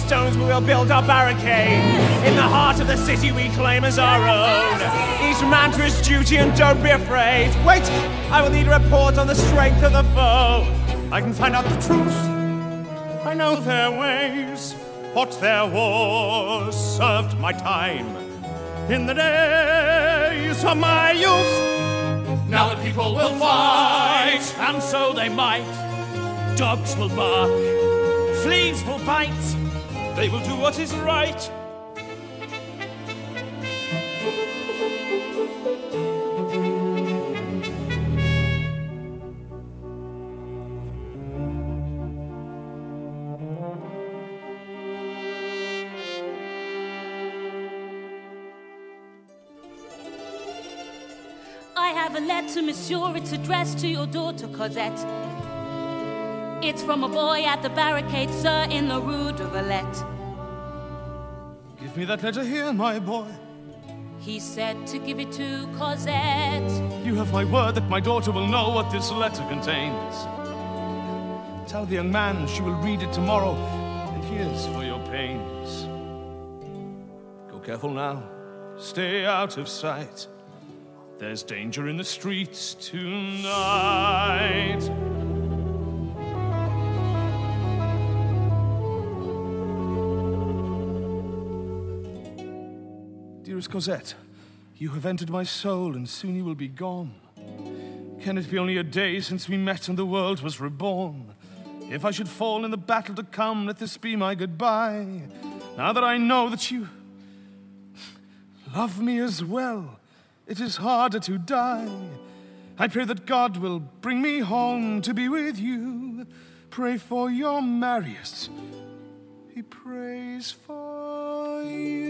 stones we will build our barricade. In the heart of the city we claim as our own. Each man to his duty and don't be afraid. Wait, I will need a report on the strength of the foe. I can find out the truth. I know their ways. Fought their wars, served my time in the days of my youth. Now the people will fight, and so they might. Dogs will bark, fleas will bite. They will do what is right. I have a letter, monsieur. It's addressed to your daughter, Cosette. It's from a boy at the barricade, sir, in the Rue de Valette. Give me that letter here, my boy. He said to give it to Cosette. You have my word that my daughter will know what this letter contains. Tell the young man she will read it tomorrow, and here's for your pains. Go careful now. Stay out of sight. There's danger in the streets tonight. Dearest Cosette, you have entered my soul, and soon you will be gone. Can it be only a day since we met and the world was reborn? If I should fall in the battle to come, let this be my goodbye. Now that I know that you love me as well, it is harder to die. I pray that God will bring me home to be with you. Pray for your Marius. He prays for you.